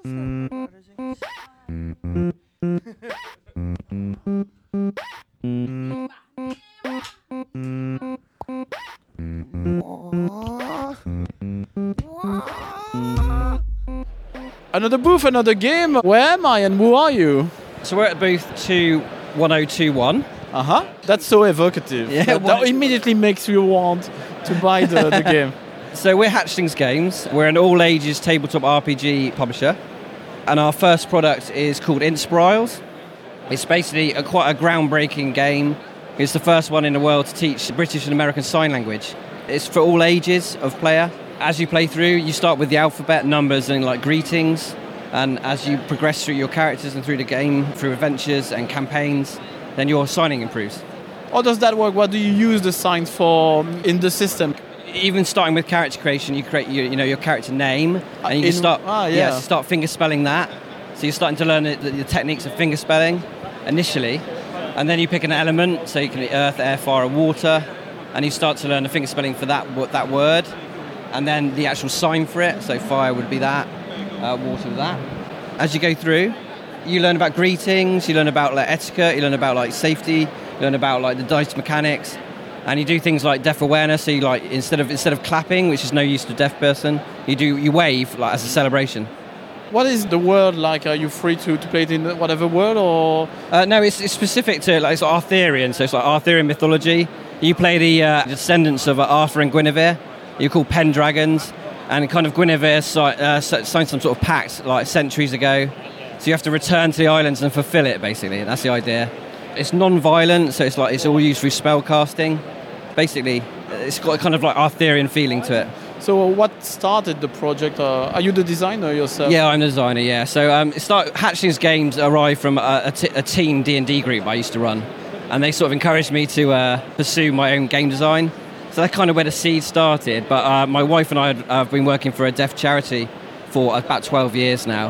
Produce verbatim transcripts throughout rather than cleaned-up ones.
Another booth, another game. Where am I and who are you? So we're at booth two one oh two one. Uh-huh. That's so evocative. Yeah, that, that immediately makes you want to buy the, the game. So we're Hatchlings Games. We're an all-ages tabletop R P G publisher. And our first product is called Inspirals. It's basically a, quite a groundbreaking game. It's the first one in the world to teach British and American Sign Language. It's for all ages of player. As you play through, you start with the alphabet, numbers, and like greetings. And as you progress through your characters and through the game, through adventures and campaigns, then your signing improves. How does that work? What do you use the signs for in the system? Even starting with character creation, you create your, you know, your character name, and you in, can start, ah, yeah. yeah, start finger spelling that. So you're starting to learn the, the techniques of finger spelling initially, and then you pick an element, so you can be earth, air, fire, or water, and you start to learn the finger spelling for that that word, and then the actual sign for it. So fire would be that, uh, water would that. As you go through, you learn about greetings, you learn about like etiquette, you learn about like safety, you learn about like the dice mechanics. And you do things like deaf awareness. So you like instead of instead of clapping, which is no use to a deaf person, you do you wave like as a celebration. What is the world like? Are you free to, to play it in whatever world or? Uh, no, it's, it's specific to like it's Arthurian. So it's like Arthurian mythology. You play the uh, descendants of uh, Arthur and Guinevere. You're called Pendragons, and kind of Guinevere si- uh, signed some sort of pact like centuries ago. So you have to return to the islands and fulfill it. Basically, that's the idea. It's non-violent, so it's like it's all used through spell casting. Basically, it's got a kind of like Arthurian feeling to it. So what started the project? Uh, are you the designer yourself? Yeah, I'm the designer, yeah. So um, it start, Hatchlings Games arrived from a, a, t- a teen D and D group I used to run. And they sort of encouraged me to uh, pursue my own game design. So that's kind of where the seed started. But uh, my wife and I have uh, been working for a deaf charity for about twelve years now.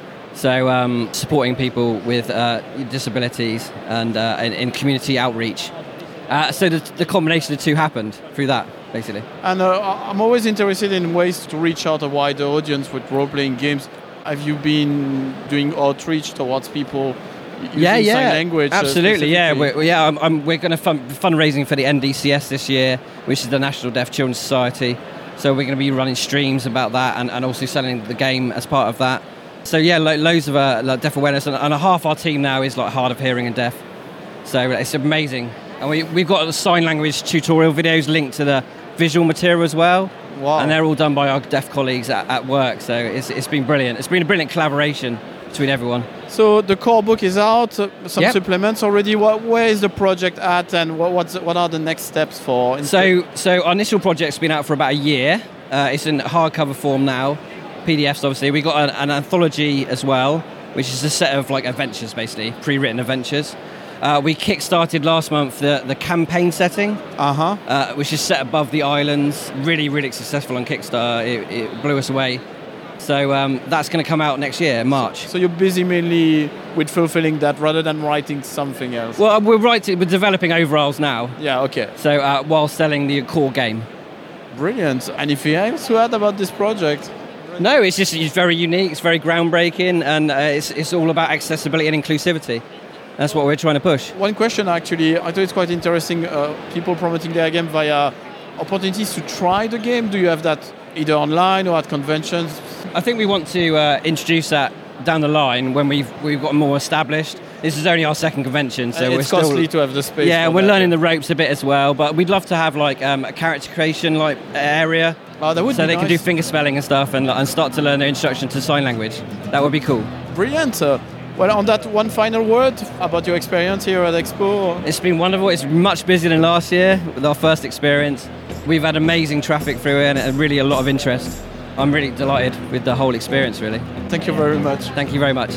So um, supporting people with uh, disabilities and uh, in, in community outreach. Uh, so the, the combination of the two happened through that, basically. And uh, I'm always interested in ways to reach out a wider audience with role-playing games. Have you been doing outreach towards people using yeah, yeah, sign language? absolutely, uh, yeah. We're, yeah, I'm, I'm, we're going to fund fundraising for the N D C S this year, which is the National Deaf Children's Society. So we're going to be running streams about that and, and also selling the game as part of that. So yeah, lo- loads of uh, like deaf awareness, and, and a half our team now is like hard of hearing and deaf. So it's amazing. And we, we've got the sign language tutorial videos linked to the visual material as well. Wow. And they're all done by our deaf colleagues at, at work. So it's, it's been brilliant. It's been a brilliant collaboration between everyone. So the core book is out, uh, some yep. supplements already. What, where is the project at, and what, what's, what are the next steps for? So, so our initial project's been out for about a year. Uh, it's in hardcover form now. P D Fs, obviously. We've got an, an anthology as well, which is a set of like adventures, basically, pre-written adventures. Uh, we kick-started last month the, the campaign setting, uh-huh. uh, which is set above the islands. Really, really successful on Kickstarter. It, it blew us away. So um, that's going to come out next year, March. So you're busy mainly with fulfilling that rather than writing something else? Well, we're writing, we're developing overalls now. Yeah, okay. So uh, while selling the core game. Brilliant. Anything else to add about this project? No, it's just it's very unique, it's very groundbreaking, and uh, it's, it's all about accessibility and inclusivity. That's what we're trying to push. One question, actually, I thought it's quite interesting. Uh, people promoting their game via opportunities to try the game. Do you have that either online or at conventions? I think we want to uh, introduce that down the line when we've we've got more established. This is only our second convention, so uh, we're it's still, costly to have the space. Yeah, we're that. learning the ropes a bit as well. But we'd love to have like um, a character creation like area. Oh, that would so be they nice. can do finger spelling and stuff, and, and start to learn their instruction to sign language. That would be cool. Brilliant. Uh, well, on that, one final word about your experience here at Expo. It's been wonderful. It's much busier than last year with our first experience. We've had amazing traffic through it and really a lot of interest. I'm really delighted with the whole experience, really. Thank you very much. Thank you very much.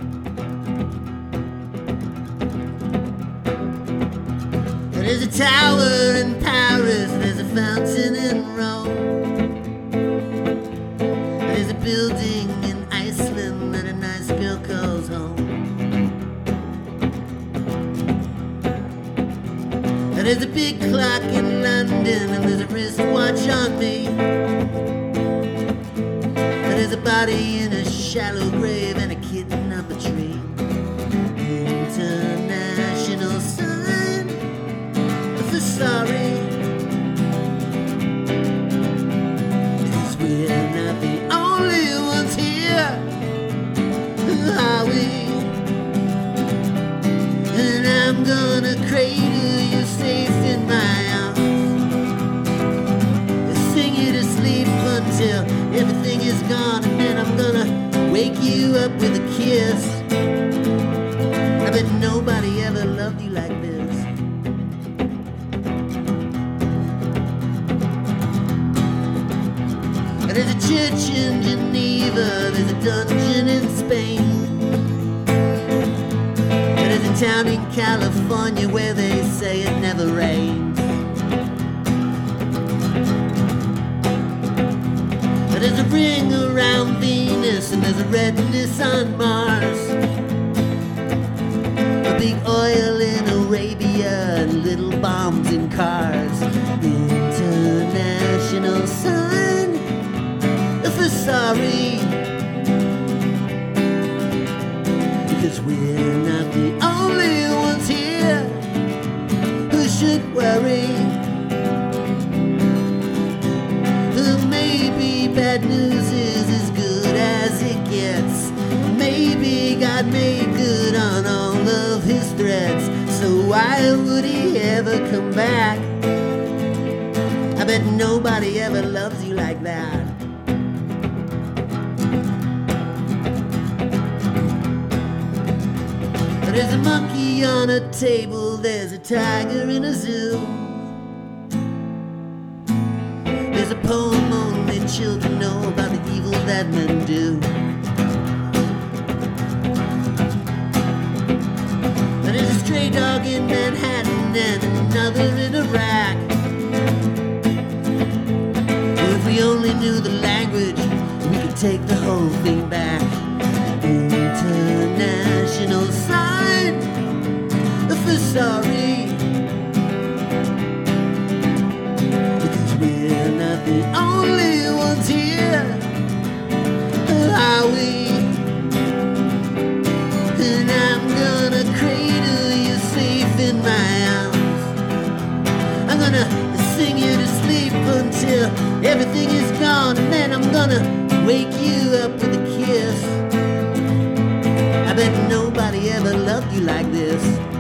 There's a tower in Paris, there's a fountain in Rome. There's a building in Iceland that a nice girl calls home. And there's a big clock in London, and there's a wristwatch on me. And there's a body in a shallow grave and a kitten up a tree. International sign for sorry. Because we're not the only ones here, are we? And I'm gonna cradle you safe in my arms, sing you to sleep until everything is gone, and then I'm gonna wake you up with a kiss. I bet nobody ever loved you like this. There's a church in Geneva, there's a dungeon in Spain, there's a town in California where they say it never rains. There's a ring around Venus and there's a redness on Mars, a big oil in Arabia and little bombs in cars. International sign for sorry, because we're not the only ones here who should worry. Maybe bad news is as good as it gets. Maybe God made good on all of his threads, so why would he ever come back? I bet nobody ever loves you like that. There's a monkey on a table, there's a tiger in a zoo. There's a poem only children know about the evil that men do. There's a stray dog in Manhattan and another in Iraq. If we only knew the language, we could take the whole thing back. International sign for sorry, because we're not the only ones here, are we? And I'm gonna cradle you safe in my arms, I'm gonna sing you to sleep until everything is gone, and then I'm gonna wake you up with a kiss. I bet nobody ever loved you like this.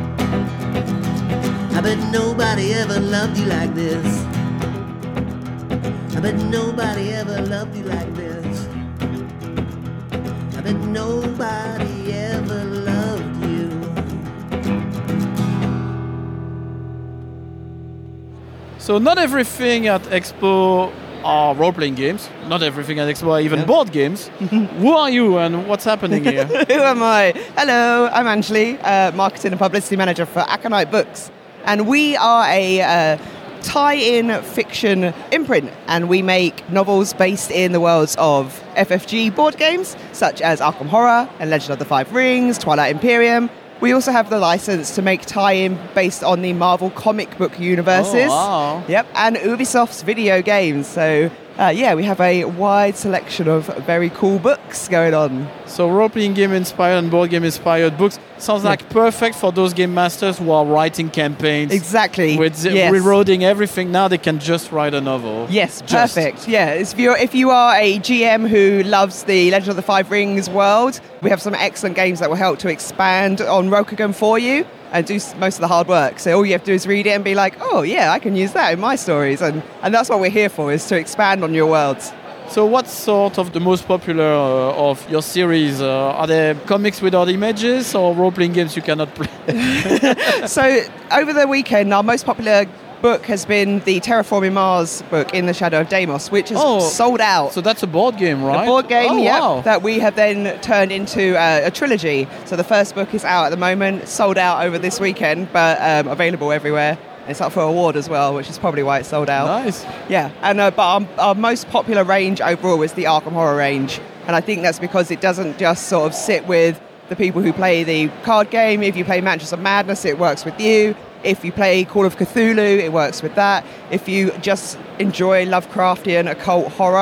I bet nobody ever loved you like this. I bet nobody ever loved you like this. I bet nobody ever loved you. So not everything at Expo are role-playing games. Not everything at Expo are even Yeah. board games. Who are you and what's happening here? Who am I? Hello, I'm Anjali, uh, Marketing and Publicity Manager for Aconite Books. And we are a uh, tie-in fiction imprint, and we make novels based in the worlds of F F G board games, such as Arkham Horror and Legend of the Five Rings, Twilight Imperium. We also have the license to make tie-in based on the Marvel comic book universes. Oh, wow. Yep, and Ubisoft's video games. So, uh, yeah, we have a wide selection of very cool books going on. So role-playing game inspired and board game inspired books sounds like perfect for those game masters who are writing campaigns. Exactly. With the- yes. reloading everything. Now they can just write a novel. Yes, Just. perfect. Yeah, if you're if you are a G M who loves the Legend of the Five Rings world, we have some excellent games that will help to expand on Rokugan for you and do s- most of the hard work. So all you have to do is read it and be like, oh yeah, I can use that in my stories, and and that's what we're here for, is to expand on your worlds. So what's sort of the most popular uh, of your series? Uh, are there comics without images or role-playing games you cannot play? So over the weekend, our most popular book has been the Terraforming Mars book, In the Shadow of Deimos, which has Oh, sold out. So that's a board game, right? A board game, oh, yeah, wow. that we have then turned into uh, a trilogy. So the first book is out at the moment, sold out over this weekend, but um, available everywhere. It's up for award as well, which is probably why it's sold out. Nice. Yeah, and uh, but our, our most popular range overall is the Arkham Horror range, and I think that's because it doesn't just sort of sit with the people who play the card game. If you play Mansions of Madness, it works with you. If you play Call of Cthulhu, it works with that. If you just enjoy Lovecraftian occult horror,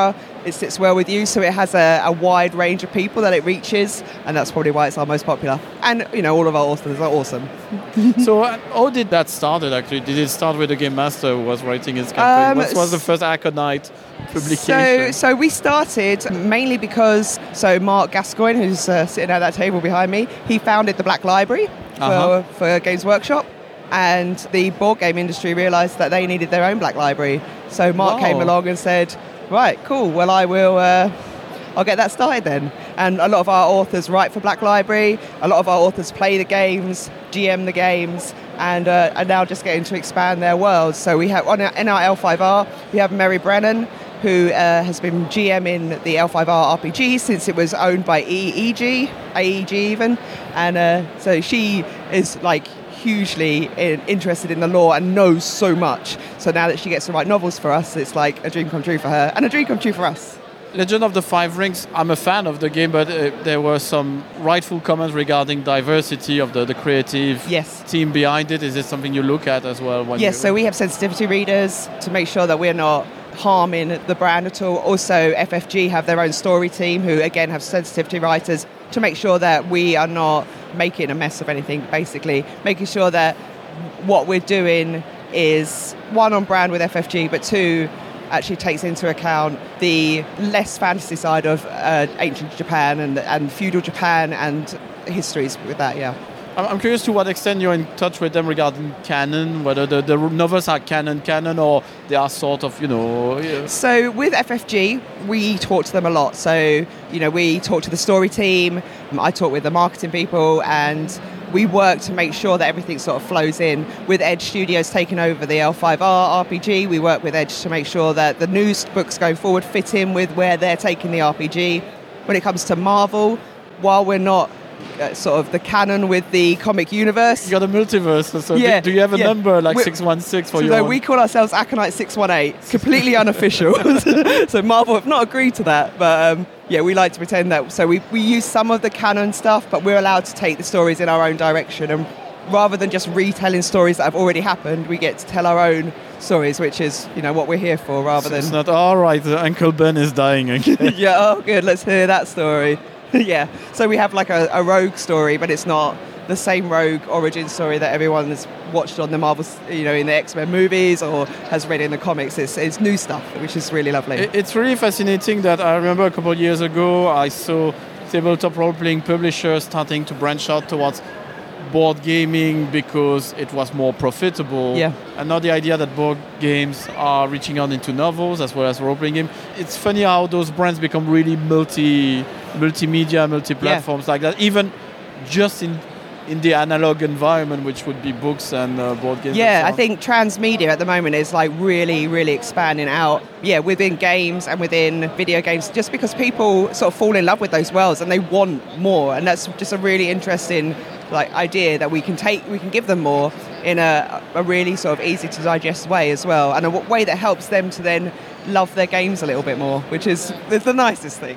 it sits well with you, so it has a, a wide range of people that it reaches, and that's probably why it's our most popular. And, you know, all of our authors are awesome. So uh, how did that started actually? Did it start with the game master who was writing his campaign? Um, what was the first Aconite publication? So, so we started mainly because, so Mark Gascoigne, who's uh, sitting at that table behind me, he founded the Black Library for, Uh-huh. for Games Workshop, and the board game industry realised that they needed their own Black Library. So Mark Wow. came along and said, right, cool, well I will, uh, I'll get that started then. And a lot of our authors write for Black Library, a lot of our authors play the games, G M the games, and uh, are now just getting to expand their worlds. So we have, on our, in our L five R, we have Mary Brennan, who uh, has been GMing the L five R R P G since it was owned by E E G, A E G even. And uh, so she is like hugely in, interested in the lore and knows so much. So now that she gets to write novels for us, it's like a dream come true for her and a dream come true for us. Legend of the Five Rings, I'm a fan of the game, but uh, there were some rightful comments regarding diversity of the, the creative Yes. team behind it. Is this something you look at as well? When Yes, you... so we have sensitivity readers to make sure that we're not harming the brand at all. Also, F F G have their own story team who, again, have sensitivity writers to make sure that we are not making a mess of anything, basically. Making sure that what we're doing is, one, on brand with F F G, but two, actually takes into account the less fantasy side of uh, ancient Japan and, and feudal Japan and histories with that, yeah. I'm I'm curious to what extent you're in touch with them regarding canon, whether the, the novels are canon canon or they are sort of, you know... Yeah. So with F F G, we talk to them a lot. So, you know, we talk to the story team, I talk with the marketing people, and we work to make sure that everything sort of flows in. With Edge Studios taking over the L five R R P G, we work with Edge to make sure that the news books going forward fit in with where they're taking the R P G. When it comes to Marvel, while we're not uh, sort of the canon with the comic universe... You got a multiverse, so Yeah, do, do you have a yeah. number like We're- six one six for So your no, own? we call ourselves Aconite six one eight, completely unofficial. So Marvel have not agreed to that, but um, yeah, we like to pretend that. So we, we use some of the canon stuff, but we're allowed to take the stories in our own direction. And rather than just retelling stories that have already happened, we get to tell our own stories, which is, you know, what we're here for, rather So it's than... not, all right, uh, Uncle Ben is dying again. yeah, oh good, let's hear that story. Yeah, so we have like a, a rogue story, but it's not the same rogue origin story that everyone has watched on the Marvel, you know, in the X-Men movies or has read in the comics. It's, it's new stuff, which is really lovely. It- It's really fascinating that I remember a couple of years ago I saw tabletop role-playing publishers starting to branch out towards board gaming because it was more profitable. Yeah. And now the idea that board games are reaching out into novels as well as role-playing game. It's funny how those brands become really multi, multimedia, multi-platforms like that. Even just in in the analog environment, which would be books and uh, board games. Yeah, and so I on. think transmedia at the moment is like really, really expanding out. Yeah, within games and within video games, just because people sort of fall in love with those worlds and they want more, and that's just a really interesting like idea that we can take, we can give them more in a, a really sort of easy to digest way as well, and a w- way that helps them to then love their games a little bit more, which is the nicest thing.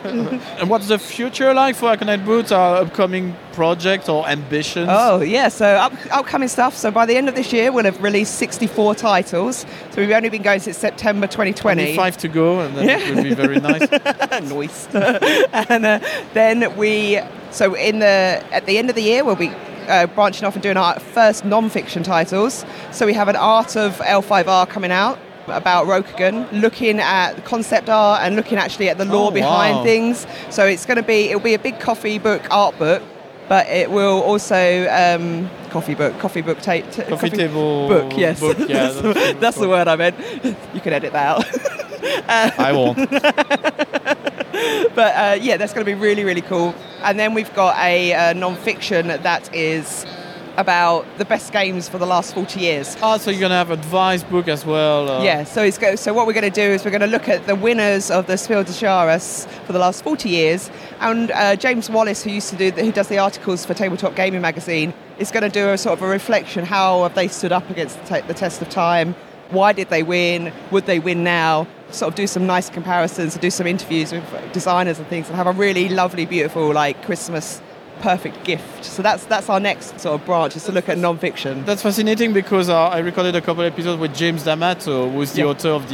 And what's the future like for Aconite Boots? Our upcoming project or ambitions? Oh, yeah, so up, upcoming stuff. So by the end of this year, we'll have released sixty-four titles. So we've only been going since September twenty twenty. Only five to go, and then Yeah. it will be very nice. Nice. And uh, then we, so in the at the end of the year, we'll be uh, branching off and doing our first non-fiction titles. So we have an Art of L five R coming out about Rokugan, looking at the concept art and looking actually at the lore Oh, behind wow. things. So it's going to be, it'll be a big coffee book art book, but it will also um, coffee book, coffee book tape, t- Coffee table book. Yes, book, yeah, that's, that's- that's the word I meant. You can edit that out. I won't. But uh, yeah, that's going to be really, really cool. And then we've got a uh, non-fiction that is about the best games for the last forty years. Ah, so you're gonna have advice book as well. Uh, Yeah, so it's go, so what we're going to do is we're going to look at the winners of the Spiel des Jahres for the last forty years, and uh, James Wallace, who used to do, the, who does the articles for Tabletop Gaming Magazine, is going to do a sort of a reflection. How have they stood up against the, te- the test of time? Why did they win? Would they win now? Sort of do some nice comparisons, do some interviews with designers and things, and have a really lovely, beautiful like Christmas perfect gift. So that's that's our next sort of branch, is to look at non-fiction. That's fascinating because uh, I recorded a couple episodes with James D'Amato, who's the Yeah. author of the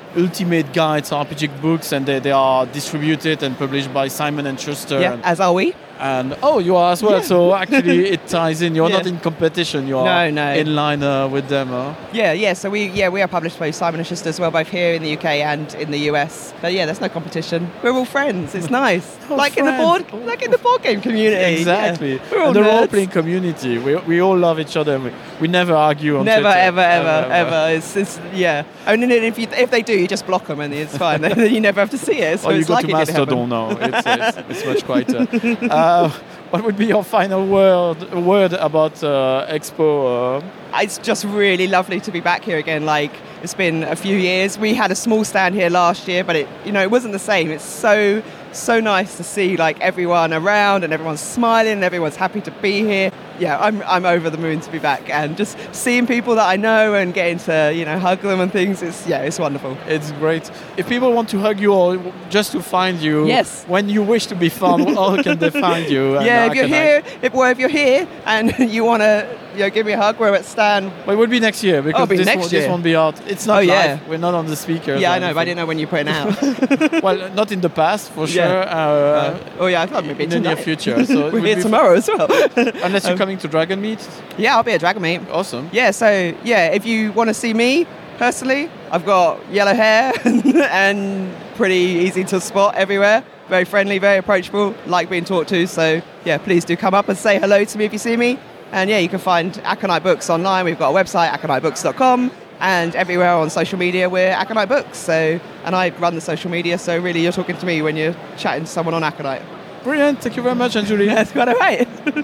ultimate guides, R P G books, and they, they are distributed and published by Simon and Schuster. Yeah, and, as are we. and oh, you are as well. Yeah. So actually, it ties in. You're Yeah. not in competition. You are No, no. in line uh, with them. Huh? Yeah, yeah. So we yeah we are published by Simon and Schuster as well, both here in the U K and in the U S. But yeah, there's no competition. We're all friends. It's nice, Oh, like in the friends. board, like in the board game community. Exactly. Yeah. We're all And the nerds. role-playing community. We, we all love each other. We, we never argue on Never, Twitter. ever, ever, ever. It's, it's yeah. And then if you if they do, you just block them and it's fine. Then you never have to see it. So Or you it's go like to it didn't happen. Mastodon now. It's, it's, it's much quieter. Uh, what would be your final word word about uh, Expo? Uh, It's just really lovely to be back here again. Like, it's been a few years. We had a small stand here last year, but it, you know, it wasn't the same. It's so, so nice to see like everyone around and everyone's smiling and everyone's happy to be here. Yeah, I'm, I'm over the moon to be back, and just seeing people that I know and getting to, you know, hug them and things. It's yeah, it's wonderful. It's great. If people want to hug you or just to find you, Yes. when you wish to be found, how can they find you? And Yeah, how if you're can I- here, if well, if you're here and you want to, you know, give me a hug, we're at stand. Well, it would be next year because it'll be this, next won't, this year. won't be out. It's not Oh, live. yeah. We're not on the speakers. Yeah, or I know, but I anything. didn't know when you're putting it out. Well, not in the past, for sure. Yeah. Uh, oh yeah, I thought maybe in the near tonight. future. So it we're would here be- tomorrow as well. Unless you're Um, coming to Dragon Meet. Yeah, I'll be at Dragon Meet. Awesome. Yeah, so yeah, if you want to see me personally, I've got yellow hair and pretty easy to spot everywhere. Very friendly, very approachable, like being talked to. So yeah, please do come up and say hello to me if you see me. And yeah, you can find Aconite Books online. We've got a website, aconite books dot com, and everywhere on social media we're Aconite Books. So, and I run the social media, so really you're talking to me when you're chatting to someone on Aconite. Brilliant. Thank you very much, Anjuli. That's quite all right.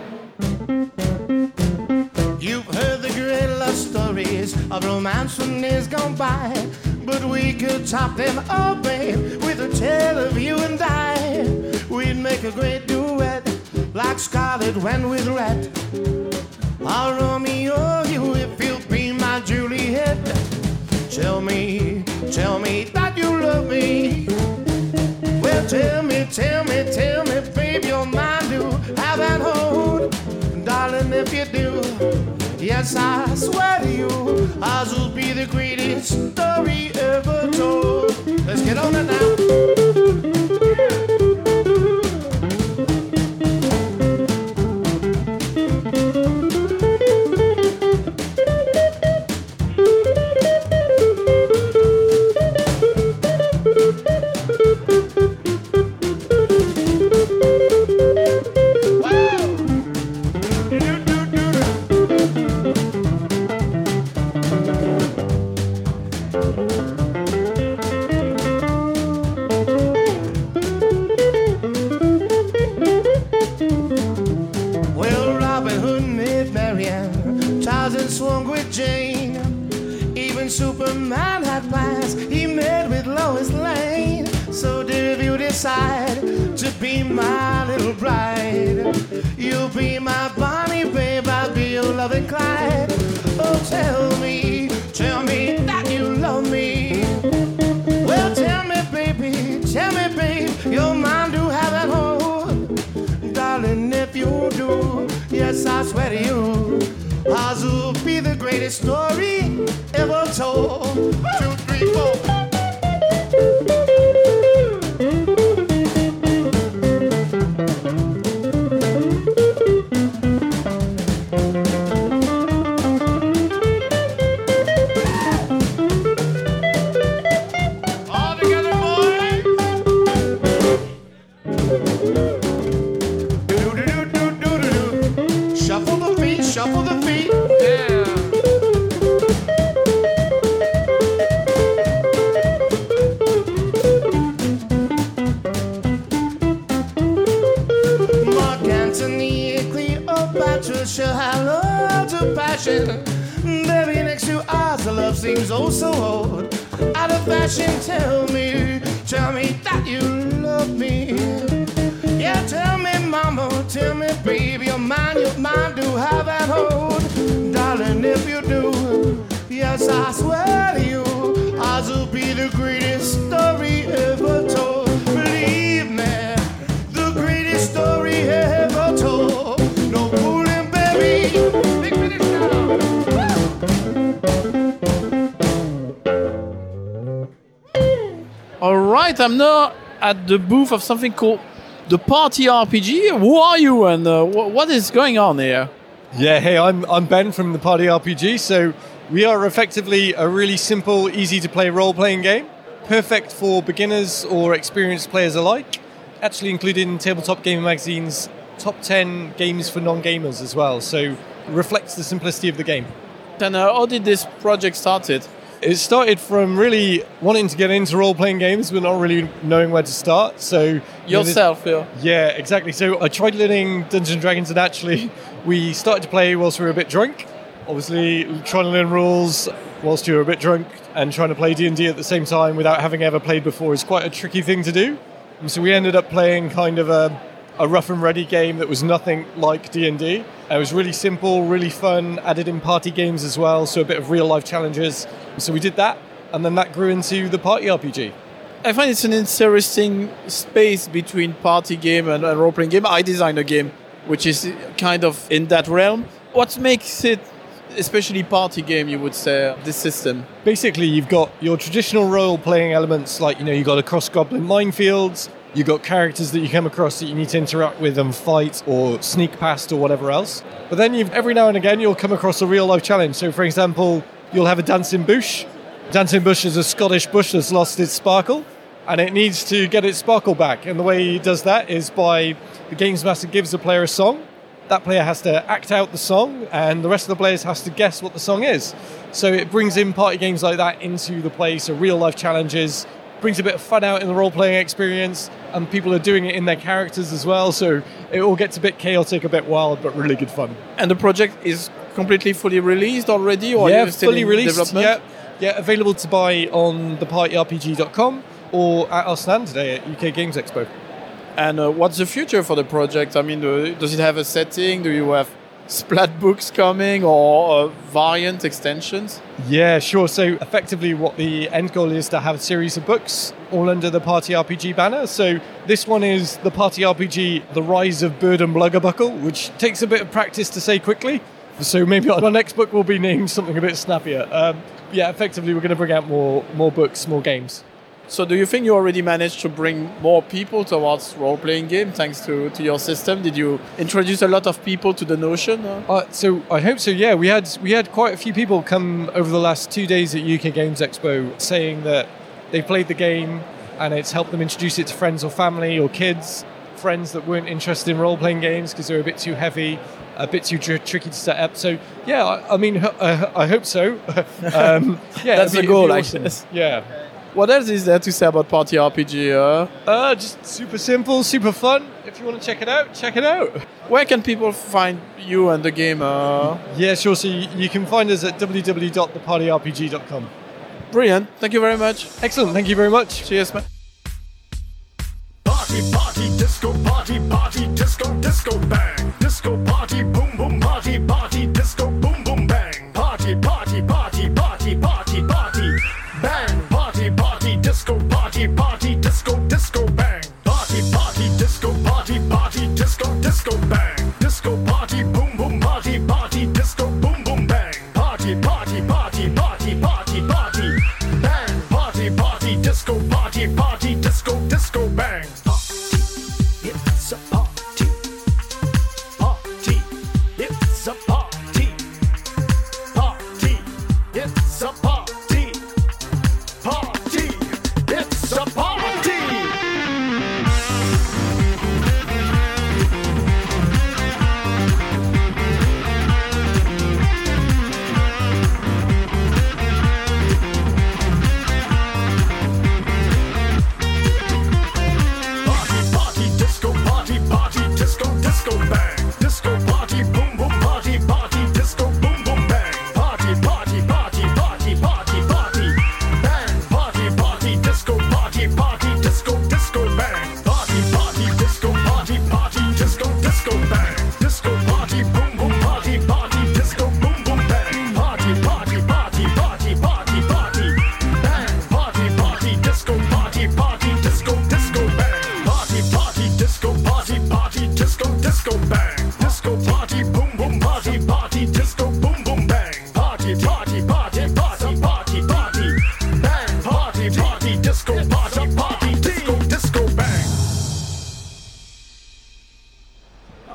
You've heard the great love stories of romance from years gone by, but we could top them all, babe, with a tale of you and I. We'd make a great duet, like Scarlet went with Red. I'll Romeo you if you'll be my Juliet. Tell me, tell me that you love me. Well, tell me, tell me, tell me, babe, you're mine to have and hold. Darling, if you do, yes, I swear to you, ours will be the greatest story ever told. Let's get on it now. Well, Robin Hood met Marianne, Tarzan swung with Jane. Even Superman had plans, he met with Lois Lane. So if you decide to be my little bride, you'll be my Bonnie, babe, I'll be your loving Clyde. Oh, tell me, tell me that you love me. Well, tell me, baby, tell me, babe, you're mine to have at home. Darling, if you do, yes, I swear to you, ours will be the greatest story ever told. Two, three, four. All together, boys. Do-do-do-do-do-do-do. Shuffle the feet, shuffle the feet. Yeah. Mark Antony, Cleopatra, sure how loves of passion. Baby, next to us, the love seems oh so old. Out of fashion, tell me, tell me that you love me. Yeah, tell me, mama, tell me, baby, you're mine, you're mine to have and hold. Darling, if you do, yes, I swear to you, ours will be the greatest story ever told. Believe me, the greatest story ever told. No fooling, baby. Big finish now. right, I'm now at the booth of something called the Party R P G. Who are you and uh, wh- what is going on here? Yeah, hey, I'm I'm Ben from the Party R P G. So we are effectively a really simple, easy to play role-playing game, perfect for beginners or experienced players alike. Actually included in Tabletop Gaming Magazine's top ten games for non-gamers as well. So reflects the simplicity of the game. And uh, how did this project started? It started from really wanting to get into role-playing games, but not really knowing where to start. So Yourself, you know, yeah. Yeah, exactly. So I tried learning Dungeons and Dragons, and actually we started to play whilst we were a bit drunk. Obviously, trying to learn rules whilst you're a bit drunk and trying to play D and D at the same time without having ever played before is quite a tricky thing to do. And so we ended up playing kind of a, a rough and ready game that was nothing like D and D. It was really simple, really fun, added in party games as well, so a bit of real-life challenges. So we did that, and then that grew into the Party R P G. I find it's an interesting space between party game and, and role-playing game. I designed a game which is kind of in that realm. What makes it especially party game, you would say, this system? Basically, you've got your traditional role-playing elements, like, you know, you've got across goblin minefields, you've got characters that you come across that you need to interact with and fight or sneak past or whatever else. But then you've, every now and again, you'll come across a real-life challenge. So, for example, you'll have a dancing bush. Dancing bush is a Scottish bush that's lost its sparkle, and it needs to get its sparkle back. And the way he does that is by the Games Master gives the player a song. That player has to act out the song, and the rest of the players has to guess what the song is. So it brings in party games like that into the play, so real-life challenges, brings a bit of fun out in the role-playing experience, and people are doing it in their characters as well, so it all gets a bit chaotic, a bit wild, but really good fun. And the project is completely fully released already? Or yeah, are you still fully in released. development? Yeah, yeah, available to buy on the party R P G dot com or at our stand today at U K Games Expo. And uh, what's the future for the project? I mean, uh, does it have a setting? Do you have splat books coming or uh, variant extensions? Yeah, sure. So effectively what the end goal is to have a series of books all under the Party R P G banner. So this one is the Party R P G, The Rise of Bird and Bluggerbuckle, which takes a bit of practice to say quickly. So maybe our next book will be named something a bit snappier. Um, yeah, effectively we're going to bring out more, more books, more games. So do you think you already managed to bring more people towards role-playing game thanks to, to your system? Did you introduce a lot of people to the notion? Or? Uh, so I hope so, yeah. We had we had quite a few people come over the last two days at U K Games Expo saying that they played the game and it's helped them introduce it to friends or family or kids, friends that weren't interested in role-playing games because they were a bit too heavy, a bit too tr- tricky to set up. So, yeah, I, I mean, I, I hope so. um, yeah, That's it'd the be- goal, it'd be I awesome. guess. Yeah. What else is there to say about Party R P G? Uh? Uh, just super simple, super fun. If you want to check it out, check it out. Where can people find you and the game? Uh? Yeah, sure. So you, you can find us at w w w dot the party r p g dot com. Brilliant. Thank you very much. Excellent. Thank you very much. Cheers, man. Party, party, disco, party, party, disco, disco, bang. Disco, party, boom, boom, party, party, disco, boom, boom, bang. Party, party, party, party, party, party, bang. Party, party, disco, party, party, disco, disco, bang. Party, party, disco, party, party, disco, disco, bang. Disco, party, boom, boom, party, party, disco, boom, boom, bang. Party, party, party, party, party, party, bang. Party, party, disco, party, party, disco, disco, bang. It's a party, party, it's a party, party, it's a party, party, it's a party. Party, party, disco, party, party, disco, disco, bang. Disco, party, boom, boom, party, party, disco, boom, boom, bang. Party, party, party, party, party, party, bang. Party, party, disco, party, party, disco, disco, bang. Party, party, disco, party, party, disco, disco, bang. Disco, party, boom, boom, party, party, disco, boom, boom, bang. Party, party, party, party, party, party, bang. Party, party, disco, party, party, disco, disco, bang. Party, party, disco, party, party, disco, disco, bang. Disco, party, boom, boom, party, party, disco, boom, boom, bang. Party, party, party, party, party, party, bang. Party, party, disco, party, party, disco.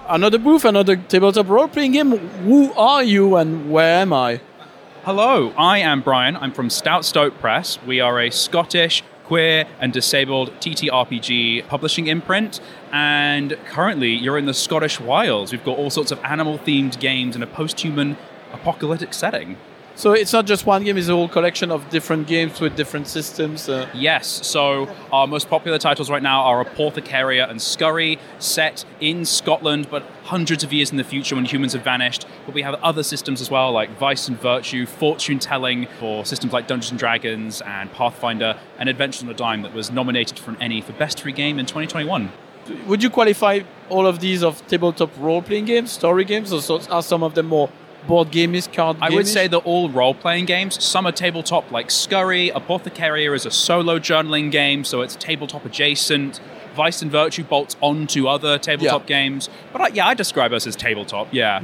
another booth, another tabletop role-playing game. Who are you and where am I? Hello, I am Brian. I'm from Stout Stoat Press. We are a Scottish, queer and disabled T T R P G publishing imprint, and currently you're in the Scottish wilds. We've got all sorts of animal-themed games in a post-human apocalyptic setting. So it's not just one game, it's a whole collection of different games with different systems. Uh. Yes, so our most popular titles right now are Apothecaria and Scurry, set in Scotland, but hundreds of years in the future when humans have vanished. But we have other systems as well, like Vice and Virtue, Fortune Telling for systems like Dungeons and Dragons and Pathfinder, and Adventures on a Dime that was nominated for an Ennie for Best Free Game in twenty twenty-one. Would you qualify all of these of tabletop role-playing games, story games, or so, are some of them more board game-ish, card game-ish? I would say they're all role-playing games. Some are tabletop, like Scurry. Apothecaria is a solo journaling game, so it's tabletop adjacent. Vice and Virtue bolts onto other tabletop yeah. games. But I, yeah, I describe us as tabletop, yeah.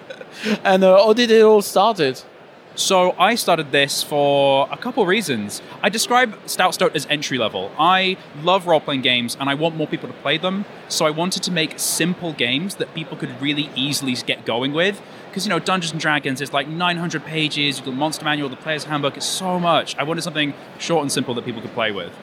And uh, how did it all started? So I started this for a couple reasons. I describe Stout Stoat as entry level. I love role-playing games and I want more people to play them. So I wanted to make simple games that people could really easily get going with. Because, you know, Dungeons and Dragons is like nine hundred pages, you've got the Monster Manual, the Player's Handbook, it's so much. I wanted something short and simple that people could play with.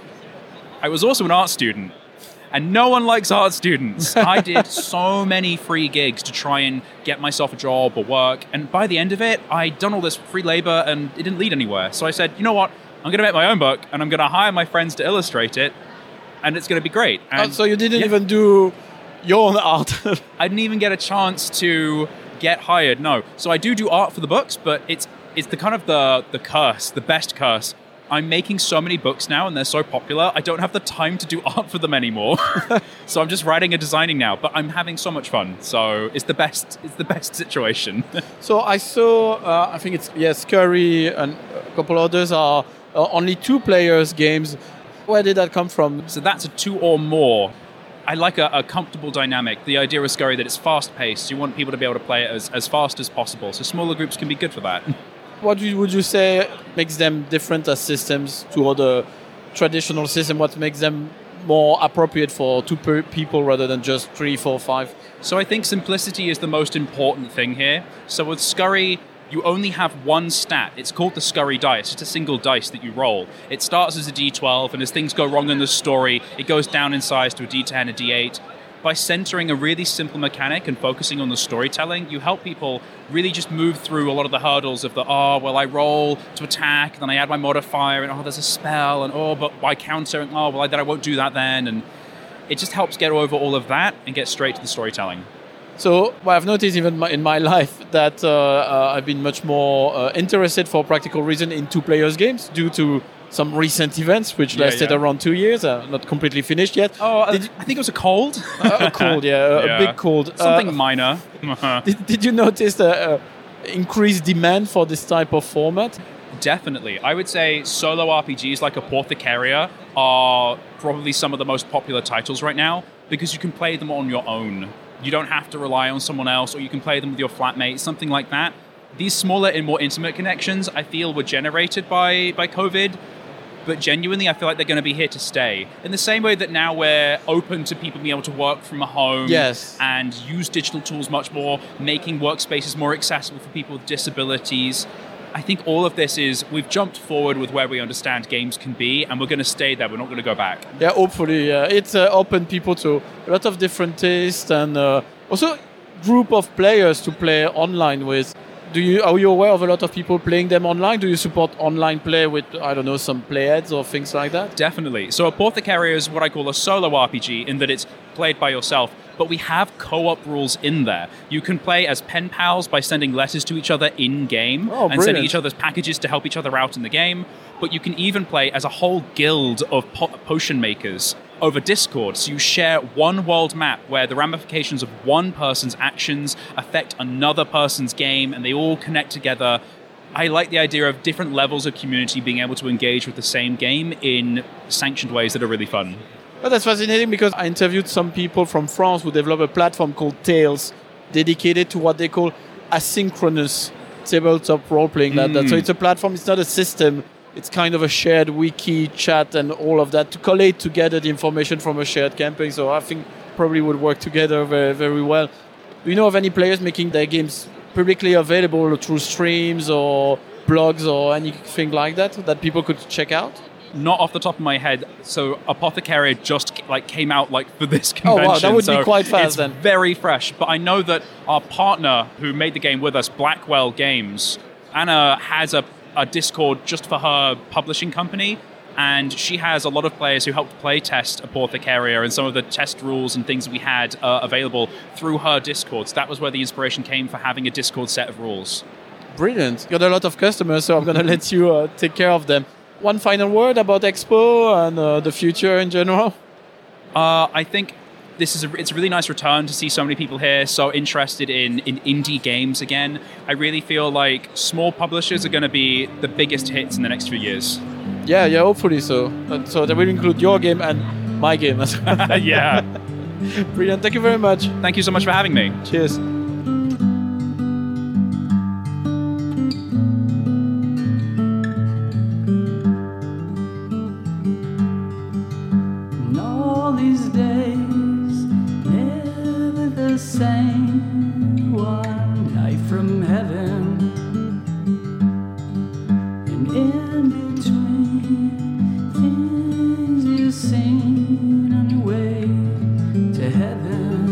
I was also an art student. And no one likes art students. I did so many free gigs to try and get myself a job or work. And by the end of it, I'd done all this free labor and it didn't lead anywhere. So I said, you know what? I'm going to make my own book and I'm going to hire my friends to illustrate it. And it's going to be great. And oh, so you didn't yeah. even do your own art? I didn't even get a chance to get hired, no. So I do do art for the books, but it's it's the kind of the, the curse, the best curse. I'm making so many books now and they're so popular, I don't have the time to do art for them anymore. So I'm just writing and designing now, but I'm having so much fun. So it's the best it's the best situation. So I saw, uh, I think it's, yeah, Scurry and a couple others are uh, only two players games. Where did that come from? So that's a two or more. I like a, a comfortable dynamic. The idea of Scurry that it's fast-paced. You want people to be able to play it as, as fast as possible. So smaller groups can be good for that. What would you say makes them different as systems to other traditional systems? What makes them more appropriate for two per people rather than just three, four, five? So I think simplicity is the most important thing here. So with Scurry, you only have one stat. It's called the Scurry dice. It's a single dice that you roll. It starts as a D twelve, and as things go wrong in the story, it goes down in size to a D ten, a D eight. By centering a really simple mechanic and focusing on the storytelling, you help people really just move through a lot of the hurdles of the, oh, well, I roll to attack, and then I add my modifier, and oh, there's a spell, and oh, but why counter, and oh, well, I, then I won't do that then. And it just helps get over all of that and get straight to the storytelling. So well, I've noticed even in my life that uh, uh, I've been much more uh, interested for practical reason in two players games due to some recent events which yeah, lasted yeah. around two years, uh, not completely finished yet. Oh, uh, did you, I think it was a cold. uh, a cold, yeah, a, yeah. a big cold. Something uh, minor. did, did you notice the uh, increased demand for this type of format? Definitely. I would say solo R P Gs like Apothecaria are probably some of the most popular titles right now because you can play them on your own. You don't have to rely on someone else, or you can play them with your flatmate, something like that. These smaller and more intimate connections, I feel, were generated by, by COVID, but genuinely, I feel like they're going to be here to stay. In the same way that now we're open to people being able to work from home yes. and use digital tools much more, making workspaces more accessible for people with disabilities. I think all of this is, we've jumped forward with where we understand games can be, and we're going to stay there. We're not going to go back. Yeah, hopefully. Uh, it's uh, opened people to a lot of different tastes and uh, also group of players to play online with. Do you Are you aware of a lot of people playing them online? Do you support online play with, I don't know, some playheads or things like that? Definitely. So Apothecaria is what I call a solo R P G in that it's played by yourself, but we have co-op rules in there. You can play as pen pals by sending letters to each other in-game oh, and sending each other's packages to help each other out in the game, but you can even play as a whole guild of po- potion makers over Discord. So you share one world map where the ramifications of one person's actions affect another person's game and they all connect together. I like the idea of different levels of community being able to engage with the same game in sanctioned ways that are really fun. Well, that's fascinating because I interviewed some people from France who develop a platform called Tales dedicated to what they call asynchronous tabletop role-playing. Mm. That, that. So it's a platform, it's not a system. It's kind of a shared wiki, chat, and all of that to collate together the information from a shared campaign. So I think probably would work together very, very well. Do you know of any players making their games publicly available through streams or blogs or anything like that that people could check out? Not off the top of my head. So Apothecary just like came out like for this convention. Oh wow, that would so be quite fast it's then. Very fresh. But I know that our partner who made the game with us, Blackwell Games, Anna has a, a Discord just for her publishing company, and she has a lot of players who helped play test Apothecaria and some of the test rules and things we had uh, available through her Discord. So that was where the inspiration came for having a Discord set of rules. Brilliant. You got a lot of customers, so I'm going to let you uh, take care of them. One final word about Expo and uh, the future in general? Uh, I think this is a, it's a really nice return to see so many people here so interested in, in indie games again. I really feel like small publishers are going to be the biggest hits in the next few years. Yeah, yeah, hopefully so. And so that will include your game and my game as well. Yeah. Brilliant. Thank you very much. Thank you so much for having me. Cheers. Same one night from heaven, and in between things you've seen on your way to heaven.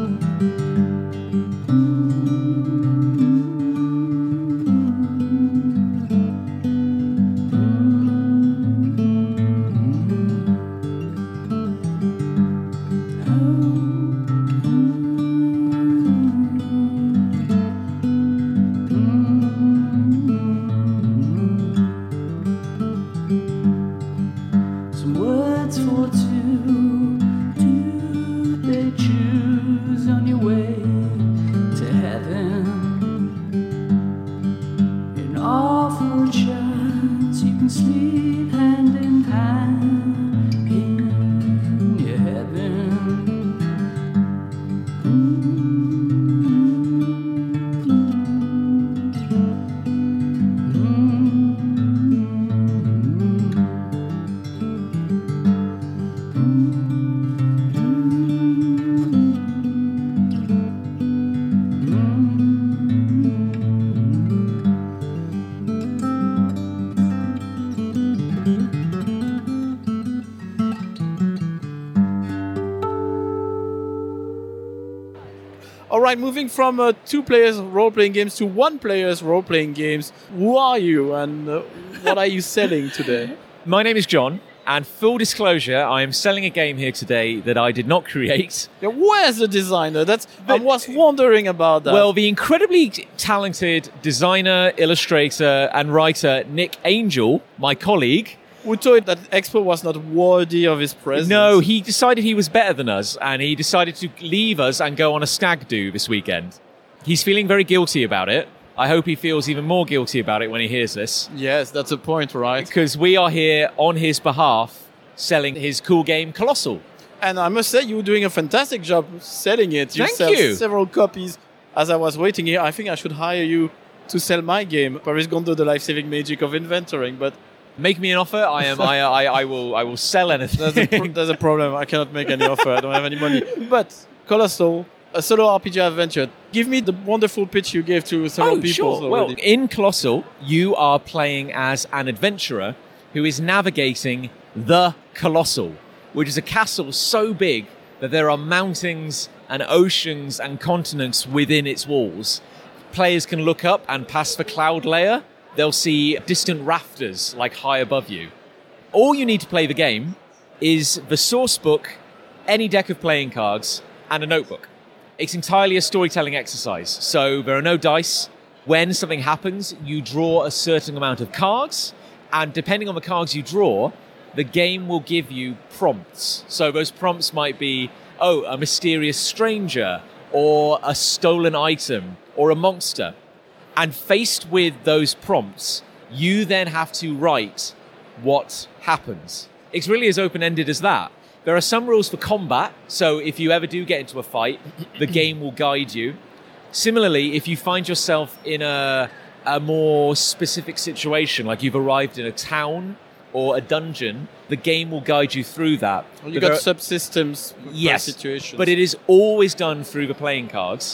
All right, moving from uh, two players role-playing games to one player's role-playing games. Who are you and uh, what are you selling today? My name is John, and full disclosure, I am selling a game here today that I did not create. Yeah, where's the designer? That's I was wondering about that. Well, the incredibly talented designer, illustrator, and writer Nick Angel, my colleague, who thought that Expo was not worthy of his presence. No, he decided he was better than us, and he decided to leave us and go on a stag do this weekend. He's feeling very guilty about it. I hope he feels even more guilty about it when he hears this. Yes, that's a point, right? Because we are here on his behalf selling his cool game Colossal. And I must say, you're doing a fantastic job selling it. You Thank sell you. several copies. As I was waiting here, I think I should hire you to sell my game, Paris Gondo, The Life-Saving Magic of Inventoring, but make me an offer. I am. I, I. I will. I will sell anything. There's a, pro- there's a problem. I cannot make any offer. I don't have any money. But Colossal, a solo R P G adventure. Give me the wonderful pitch you gave to several oh, people. Sure. Already. Well, in Colossal, you are playing as an adventurer who is navigating the Colossal, which is a castle so big that there are mountains and oceans and continents within its walls. Players can look up and past the cloud layer. They'll see distant rafters like high above you. All you need to play the game is the source book, any deck of playing cards, and a notebook. It's entirely a storytelling exercise, so there are no dice. When something happens, you draw a certain amount of cards, and depending on the cards you draw, the game will give you prompts. So those prompts might be, oh, a mysterious stranger, or a stolen item, or a monster. And faced with those prompts, you then have to write what happens. It's really as open-ended as that. There are some rules for combat, so if you ever do get into a fight, the game will guide you. Similarly, if you find yourself in a, a more specific situation, like you've arrived in a town or a dungeon, the game will guide you through that. Well, you but got are, subsystems yes, per situation. But it is always done through the playing cards.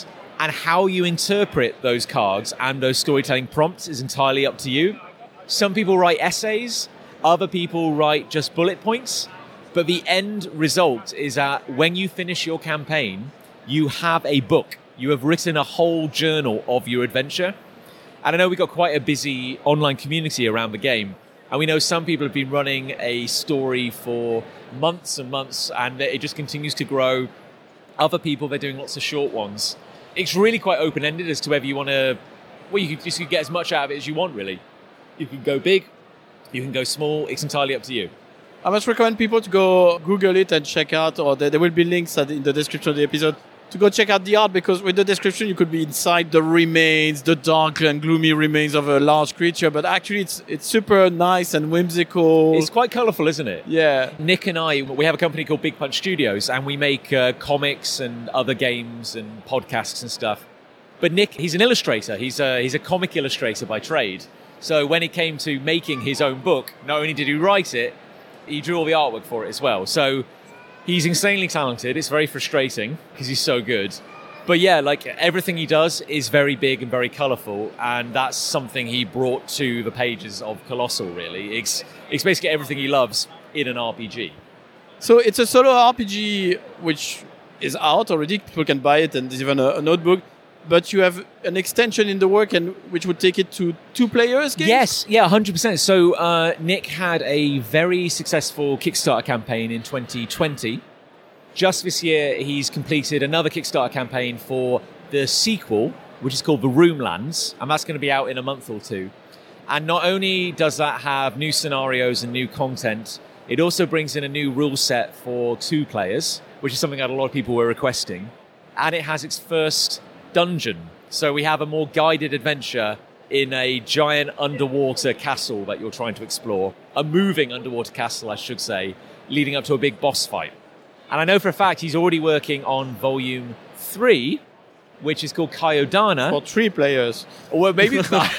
And how you interpret those cards and those storytelling prompts is entirely up to you. Some people write essays, other people write just bullet points, but the end result is that when you finish your campaign, you have a book. You have written a whole journal of your adventure. And I know we've got quite a busy online community around the game. And we know some people have been running a story for months and months, and it just continues to grow. Other people, they're doing lots of short ones. It's really quite open-ended as to whether you want to... Well, you can just get as much out of it as you want, really. You can go big, you can go small. It's entirely up to you. I must recommend people to go Google it and check out, or there, there will be links at, in the description of the episode, to go check out the art, because with the description you could be inside the remains, the dark and gloomy remains of a large creature, but actually it's it's super nice and whimsical. It's quite colourful, isn't it? Yeah. Nick and I, we have a company called Big Punch Studios, and we make uh, comics and other games and podcasts and stuff. But Nick, he's an illustrator. He's a, he's a comic illustrator by trade. So when it came to making his own book, not only did he write it, he drew all the artwork for it as well. So he's insanely talented. It's very frustrating because he's so good. But yeah, like everything he does is very big and very colourful, and that's something he brought to the pages of Colossal, really. It's, it's basically everything he loves in an R P G. So it's a solo R P G which is out already. People can buy it, and there's even a, a notebook. But you have an extension in the work, and which would take it to two players games? Yes, yeah, one hundred percent. So uh, Nick had a very successful Kickstarter campaign in twenty twenty. Just this year, he's completed another Kickstarter campaign for the sequel, which is called The Roomlands, and that's going to be out in a month or two. And not only does that have new scenarios and new content, it also brings in a new rule set for two players, which is something that a lot of people were requesting. And it has its first dungeon. So we have a more guided adventure in a giant underwater castle that you're trying to explore. A moving underwater castle, I should say, leading up to a big boss fight. And I know for a fact he's already working on volume three, which is called Kyodana. For three players. Or maybe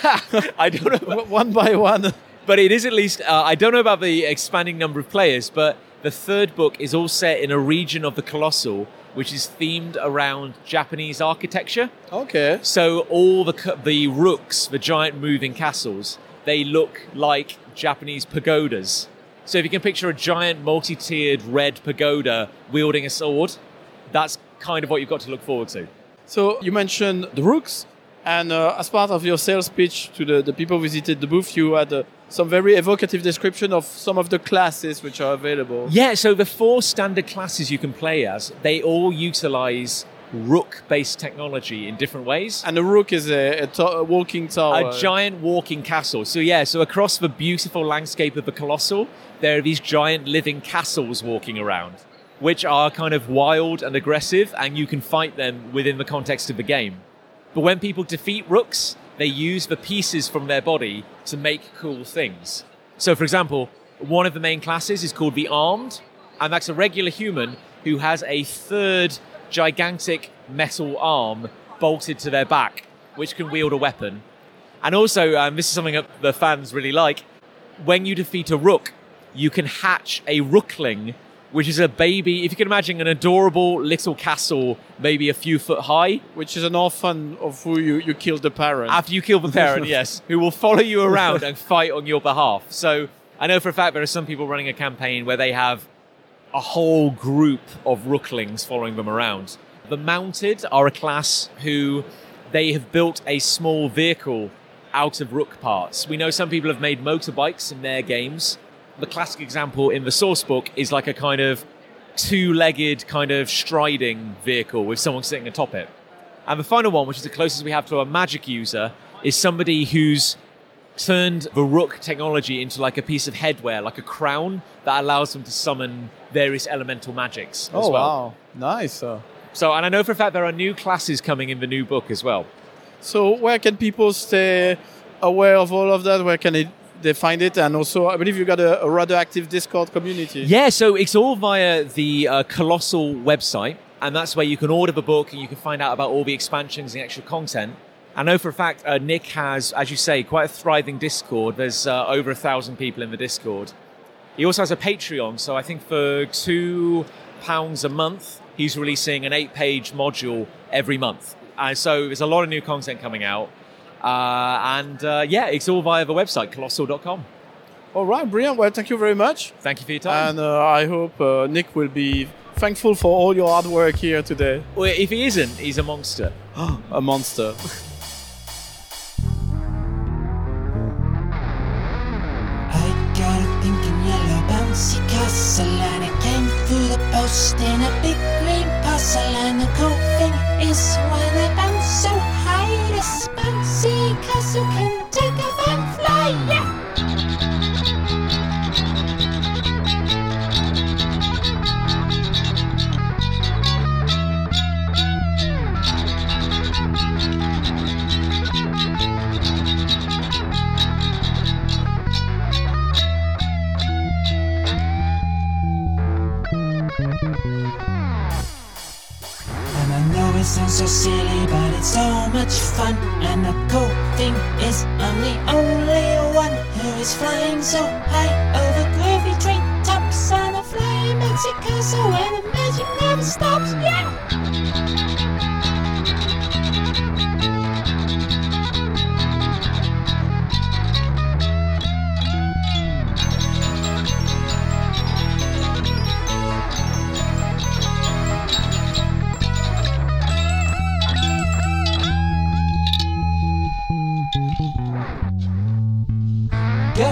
I don't know. One by one. But it is at least, uh, I don't know about the expanding number of players, but the third book is all set in a region of the Colossal which is themed around Japanese architecture. Okay. So all the the rooks, the giant moving castles, they look like Japanese pagodas. So if you can picture a giant multi-tiered red pagoda wielding a sword, that's kind of what you've got to look forward to. So you mentioned the rooks, and uh, as part of your sales pitch to the, the people who visited the booth, you had uh, some very evocative description of some of the classes which are available. Yeah, so the four standard classes you can play as, they all utilize rook-based technology in different ways. And a rook is a, a, to- a walking tower. A giant walking castle. So yeah, so across the beautiful landscape of the Colossal, there are these giant living castles walking around, which are kind of wild and aggressive, and you can fight them within the context of the game. But when people defeat rooks, they use the pieces from their body to make cool things. So, for example, one of the main classes is called the Armed, and that's a regular human who has a third gigantic metal arm bolted to their back, which can wield a weapon. And also, um, this is something that the fans really like, when you defeat a rook, you can hatch a rookling, which is a baby, if you can imagine an adorable little castle, maybe a few foot high. Which is an orphan of who you, you killed the parent. After you kill the parent, yes, who will follow you around and fight on your behalf. So I know for a fact there are some people running a campaign where they have a whole group of rooklings following them around. The Mounted are a class who they have built a small vehicle out of rook parts. We know some people have made motorbikes in their games. The classic example in the source book is like a kind of two-legged kind of striding vehicle with someone sitting atop it. And the final one, which is the closest we have to a magic user, is somebody who's turned the rook technology into like a piece of headwear, like a crown that allows them to summon various elemental magics as oh, well. Oh, wow. Nice. Uh. So, and I know for a fact there are new classes coming in the new book as well. So where can people stay aware of all of that? Where can it they find it? And also, I believe you got a, a rather active Discord community. Yeah, so it's all via the uh, Colossal website, and that's where you can order the book and you can find out about all the expansions and extra content. I know for a fact uh, Nick has, as you say, quite a thriving Discord. There's uh, over a thousand people in the Discord. He also has a Patreon, so I think for two pounds a month, he's releasing an eight-page module every month. And so there's a lot of new content coming out. Uh, and uh, yeah, it's all via the website, colossal dot com. All right, brilliant. Well, thank you very much. Thank you for your time. And uh, I hope uh, Nick will be thankful for all your hard work here today. Well, if he isn't, he's a monster. A monster. Got a pink and yellow bouncy castle, and it came through the post in a big green parcel. And the cool thing is when I bounce so high, this bouncy castle can take off and fly. Yeah. It sounds so silly, but it's so much fun. And the cool thing is I'm the only one who is flying so high over groovy tree tops on a flying bouncy castle where the magic never stops. Yeah! Go!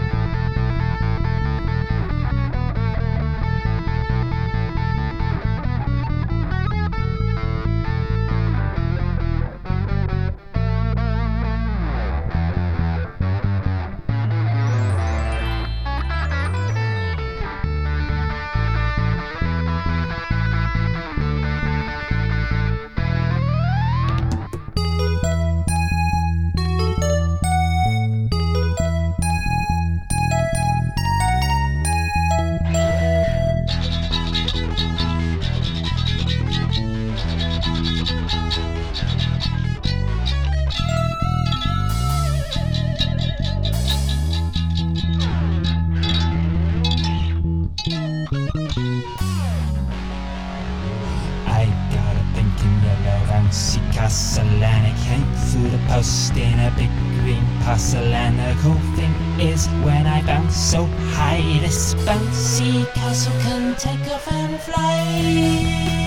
Castle and it came through the post in a big green parcel. And the cool thing is when I bounce so high, this bouncy castle can take off and fly.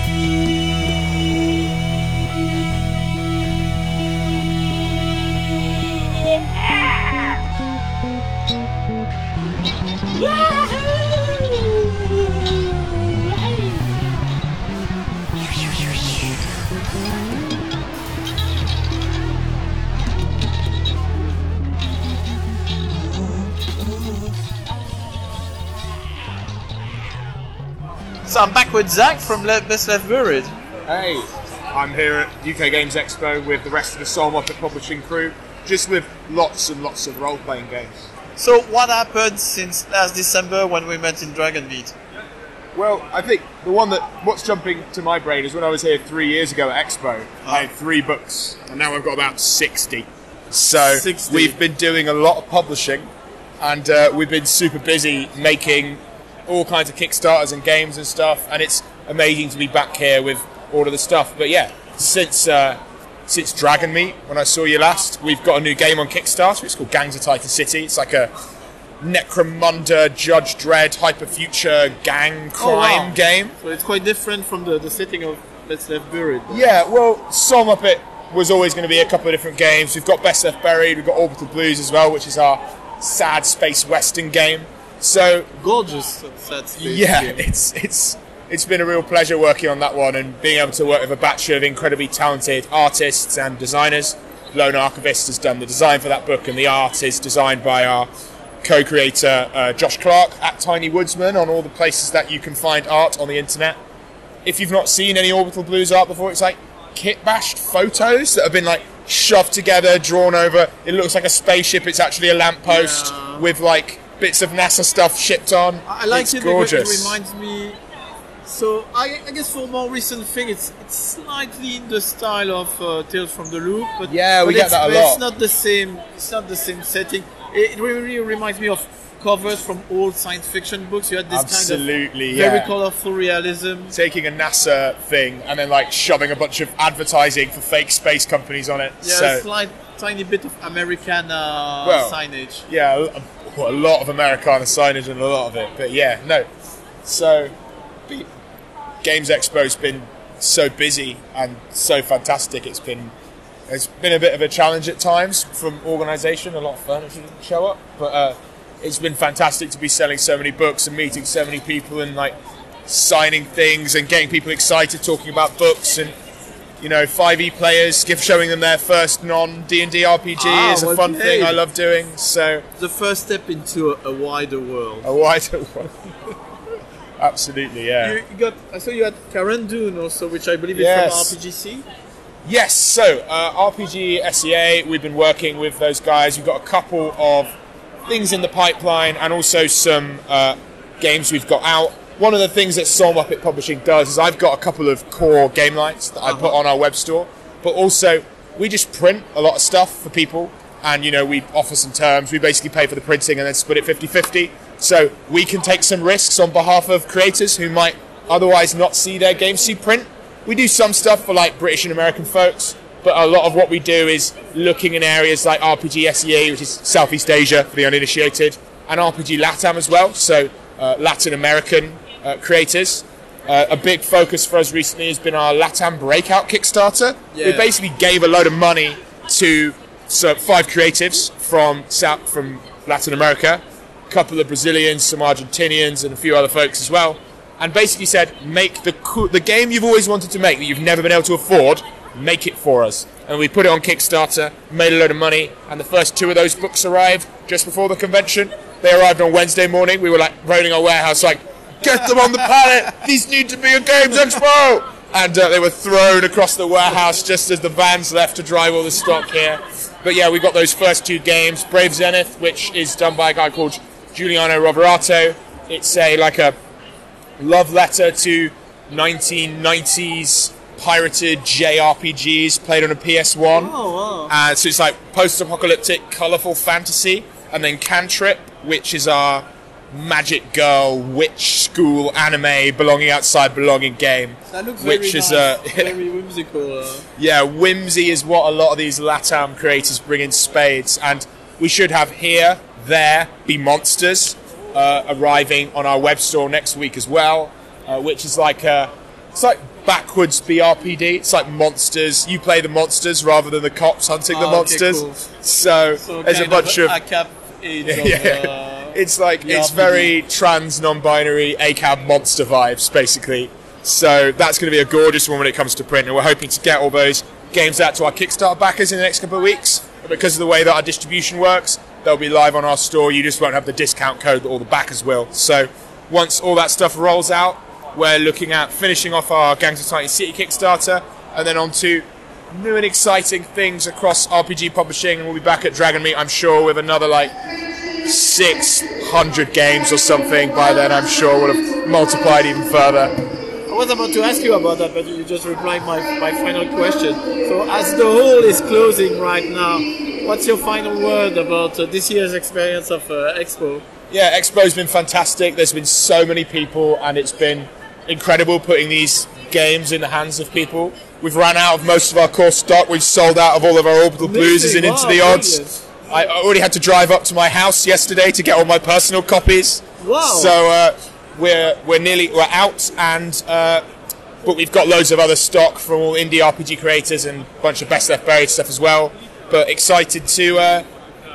So I'm back with Zach from Le- Best Left Buried. Hey, I'm here at U K Games Expo with the rest of the Soul Muppet Publishing crew, just with lots and lots of role-playing games. So what happened since last December when we met in Dragonbeat? Well, I think the one that, what's jumping to my brain is when I was here three years ago at Expo, oh. I had three books, and now I've got about sixty. So sixty. We've been doing a lot of publishing, and uh, we've been super busy making all kinds of Kickstarters and games and stuff, and it's amazing to be back here with all of the stuff. But yeah, since uh, since Dragonmeet, when I saw you last, we've got a new game on Kickstarter. It's called Gangs of Titan City. It's like a Necromunda, Judge Dredd, hyper-future gang crime oh, wow. game. So it's quite different from the, the setting of Best Left Buried. Yeah, well, Soul Muppet was always going to be a couple of different games. We've got Best Left Buried, we've got Orbital Blues as well, which is our sad space western game. So gorgeous, sad space yeah, game. it's it's it's been a real pleasure working on that one and being able to work with a batch of incredibly talented artists and designers. Lone Archivist has done the design for that book, and the art is designed by our co-creator uh, Josh Clark at Tiny Woodsman on all the places that you can find art on the internet. If you've not seen any Orbital Blues art before, it's like kit-bashed photos that have been like shoved together, drawn over. It looks like a spaceship. It's actually a lamppost yeah. with like bits of NASA stuff shipped on. I like it's it gorgeous. Because it reminds me. So I, I guess for a more recent thing, it's it's slightly in the style of uh, Tales from the Loop, but yeah, we but get it's, that a but lot. It's not the same. It's not the same setting. It really reminds me of covers from old science fiction books. You had this Absolutely, kind of very yeah. colourful realism. Taking a NASA thing and then like shoving a bunch of advertising for fake space companies on it. Yeah, so, a slight, tiny bit of American uh, Well, signage. Yeah, a, a lot of Americana signage and a lot of it. But yeah, no. So, the Games Expo's been so busy and so fantastic. It's been it's been a bit of a challenge at times from organisation. A lot of furniture didn't show up, but uh, it's been fantastic to be selling so many books and meeting so many people and like signing things and getting people excited talking about books and you know five E players, give showing them their first non D and D R P G Ah, is a well fun played. thing I love doing. So The first step into a, a wider world. a wider one. Absolutely, yeah. You, you got. I saw you had Karen Dune also, which I believe Yes. is from R P G C. Yes, so uh, R P G S E A, we've been working with those guys. We've got a couple of things in the pipeline and also some uh, games we've got out. One of the things that Soul Muppet Publishing does is I've got a couple of core game lights that I put on our web store, but also we just print a lot of stuff for people and, you know, we offer some terms. We basically pay for the printing and then split it fifty-fifty. So we can take some risks on behalf of creators who might otherwise not see their games see print. We do some stuff for like British and American folks, but a lot of what we do is looking in areas like R P G S E A, which is Southeast Asia for the uninitiated, and R P G LATAM as well, so uh, Latin American uh, creators. Uh, a big focus for us recently has been our LATAM Breakout Kickstarter. Yeah. We basically gave a load of money to so five creatives from South, from Latin America, a couple of Brazilians, some Argentinians, and a few other folks as well. And basically said, make the co- the game you've always wanted to make that you've never been able to afford, make it for us. And we put it on Kickstarter, made a load of money, and the first two of those books arrived just before the convention. They arrived on Wednesday morning. We were like raiding our warehouse, like, get them on the pallet. These need to be a Games Expo. And uh, they were thrown across the warehouse just as the vans left to drive all the stock here. But yeah, we got those first two games. Brave Zenith, which is done by a guy called Giuliano Roverato. It's a like a love letter to nineteen nineties pirated J R P Gs played on a P S one. Oh, wow. Uh, so it's like post-apocalyptic, colourful fantasy. And then Cantrip, which is our magic girl witch school anime belonging outside belonging game. That looks very which is nice, uh, very whimsical. Uh. yeah, whimsy is what a lot of these LATAM creators bring in spades, and we should have Here, There, Be Monsters uh, arriving on our web store next week as well, uh, which is like a, it's like backwards B R P D. It's like monsters. You play the monsters rather than the cops hunting the Ah, okay, monsters. cool. So, So there's a kind bunch of, a cap age of, yeah. uh, It's like B R it's P G. very trans, non-binary, A C A B monster vibes, basically. So that's going to be a gorgeous one when it comes to print, and we're hoping to get all those games out to our Kickstarter backers in the next couple of weeks. And because of the way that our distribution works, they'll be live on our store. You just won't have the discount code that all the backers will. So once all that stuff rolls out, we're looking at finishing off our Gangs of Titan City Kickstarter, and then on to new and exciting things across R P G publishing, and we'll be back at Dragon Meet, I'm sure, with another like six hundred games or something. By then, I'm sure we'll have multiplied even further. I was about to ask you about that, but you just replied my, my final question. So as the hall is closing right now, what's your final word about uh, this year's experience of uh, Expo? Yeah, Expo's been fantastic. There's been so many people, and it's been incredible putting these games in the hands of people. We've run out of most of our core stock. We've sold out of all of our Orbital Blues and Wow, Into the Odds. brilliant. I already had to drive up to my house yesterday to get all my personal copies. Wow. So uh, we're we're nearly we're out, and uh, but we've got loads of other stock from all indie R P G creators and a bunch of Best Left Buried stuff as well. But excited to uh,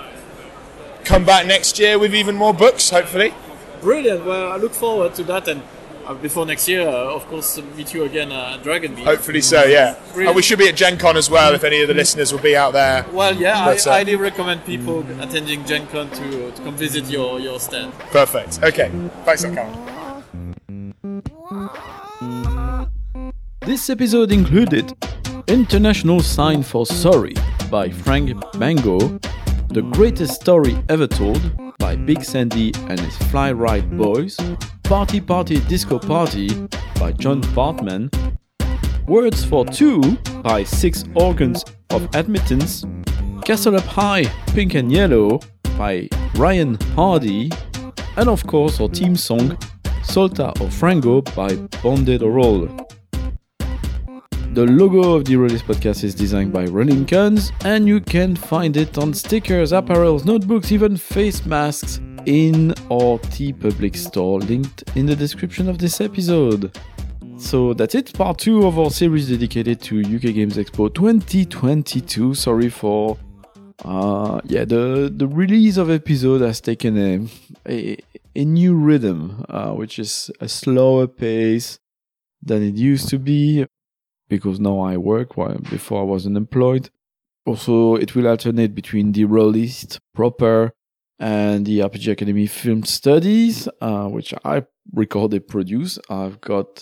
come back next year with even more books, hopefully. Brilliant. Well, I look forward to that, and uh, before next year, uh, of course, uh, meet you again uh, at Dragon Meet. Hopefully so, yeah. Brilliant. And we should be at Gen Con as well if any of the listeners will be out there. Well, yeah, But, I uh, highly recommend people attending Gen Con to, to come visit your, your stand. Perfect. Okay. Thanks, Carl. This episode included International Sign for Sorry by Frank Mango, The Greatest Story Ever Told by Big Sandy and his Fly Right Boys, Party Party Disco Party by John Bartman, Words for Two by Six Organs of Admittance, Castle Up High, Pink and Yellow by Ryan Hardy, and of course our theme song, Solta o Frango by Bonded or Roll. The logo of the Release Podcast is designed by Running Guns, and you can find it on stickers, apparels, notebooks, even face masks in our TeePublic store, linked in the description of this episode. So that's it, part two of our series dedicated to U K Games Expo twenty twenty-two. Sorry for uh yeah the the release of episode has taken a a, a new rhythm, uh, which is a slower pace than it used to be, because now I work, while before I wasn't employed. Also, it will alternate between the Rollist proper and the R P G Academy Film Studies, uh, which I recorded, produce. I've got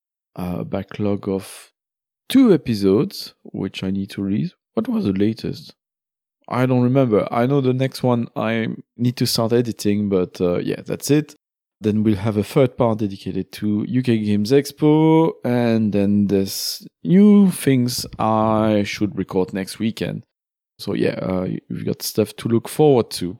a backlog of two episodes, which I need to release. What was the latest? I don't remember. I know the next one I need to start editing, but uh, yeah, that's it. Then we'll have a third part dedicated to U K Games Expo, and then there's new things I should record next weekend. So yeah, uh, you've got stuff to look forward to.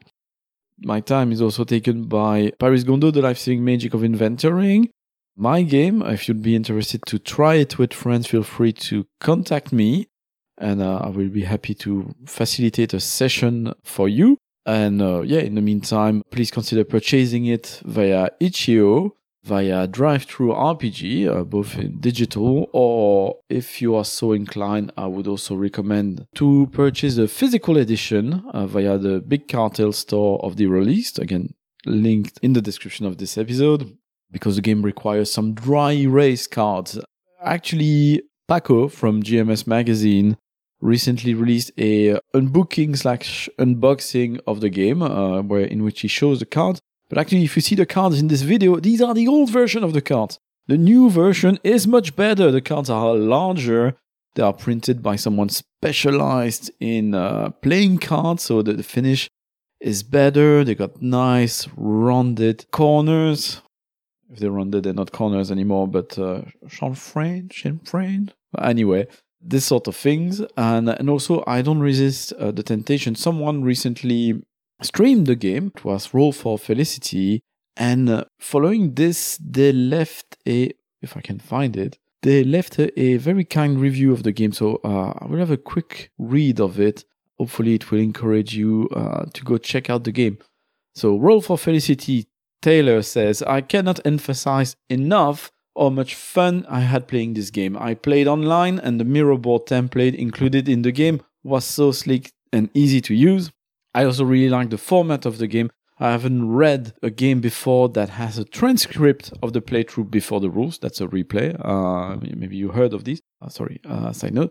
My time is also taken by Paris Gondo, The Life-Saving Magic of Inventorying, my game. If you'd be interested to try it with friends, feel free to contact me, and uh, I will be happy to facilitate a session for you. And uh, yeah, in the meantime, please consider purchasing it via itch dot io, via Drive-Thru R P G, uh, both in digital, or if you are so inclined, I would also recommend to purchase the physical edition uh, via the Big Cartel store of the Released, again, linked in the description of this episode, because the game requires some dry erase cards. Actually, Paco from G M S Magazine recently released a unbooking slash unboxing of the game, uh, where in which he shows the cards. But actually, if you see the cards in this video, these are the old version of the cards. The new version is much better. The cards are larger. They are printed by someone specialized in uh, playing cards, so that the finish is better. They got nice rounded corners. If they're rounded, they're not corners anymore, but uh, chanfrein, chanfrein. Anyway, this sort of things. And, and also, I don't resist uh, the temptation. Someone recently streamed the game. It was Roll for Felicity. And uh, following this, they left a, if I can find it, they left a, a very kind review of the game. So uh, I will have a quick read of it. Hopefully, it will encourage you uh, to go check out the game. So, Roll for Felicity, Taylor says, I cannot emphasize enough how much fun I had playing this game. I played online, and the mirror board template included in the game was so slick and easy to use. I also really like the format of the game. I haven't read a game before that has a transcript of the playthrough before the rules. That's a replay. Uh, maybe you heard of these. Uh, sorry, uh, side note.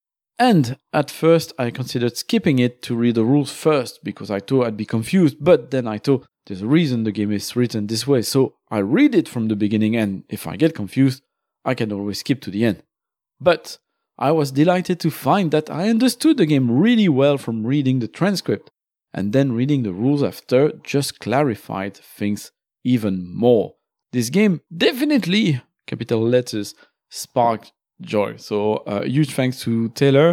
And at first, I considered skipping it to read the rules first, because I thought I'd be confused. But then I thought, there's a reason the game is written this way. So I read it from the beginning, and if I get confused, I can always skip to the end. But I was delighted to find that I understood the game really well from reading the transcript. And then reading the rules after just clarified things even more. This game definitely, capital letters, sparked joy. So uh, huge thanks to Taylor.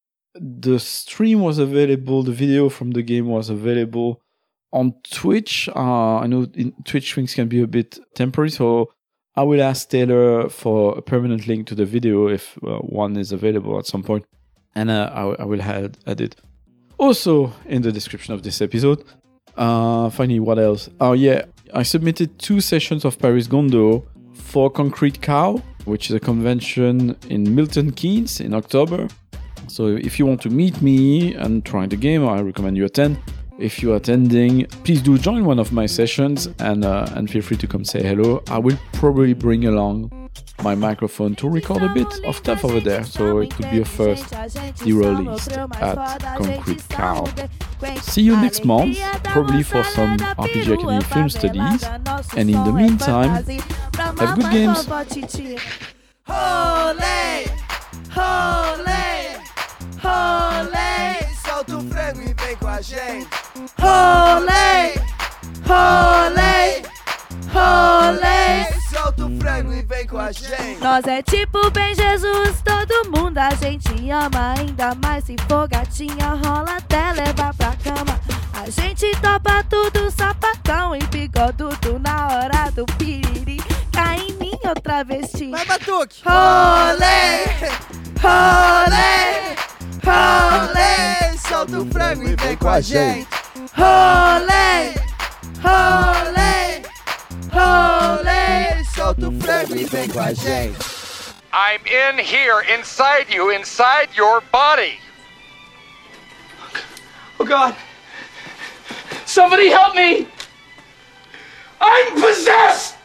The stream was available, the video from the game was available on Twitch. Uh, I know in Twitch things can be a bit temporary, so I will ask Taylor for a permanent link to the video if uh, one is available at some point. And uh, I, I will add, add it. Also, in the description of this episode, uh, finally, what else? Oh yeah, I submitted two sessions of Paris Gondo for Concrete Cow, which is a convention in Milton Keynes in October. So if you want to meet me and try the game, I recommend you attend. If you're attending, please do join one of my sessions, and uh, and feel free to come say hello. I will probably bring along my microphone to record a bit of stuff over there, so it could be a first de-released at Concrete Cow. See you next month, probably for some R P G Academy Film Studies, and in the meantime, have good games! Rolê, rolê, rolê, solta o frango e vem com a gente. Rolê, rolê, rolê, solta o frango e vem com a gente. Nós é tipo bem Jesus, todo mundo a gente ama. Ainda mais se for gatinha, rola até levar pra cama. A gente topa tudo, sapatão e bigodudo na hora do piriri. Cai em mim outra travesti. Vai, Batuque! Rolê! Rolê! Rolê! Solta o frango e vem com a gente. Rolê! Rolê! Rolê! Solta o frango e vem com a gente. I'm in here, inside you, inside your body. Oh God. Somebody help me! I'm possessed!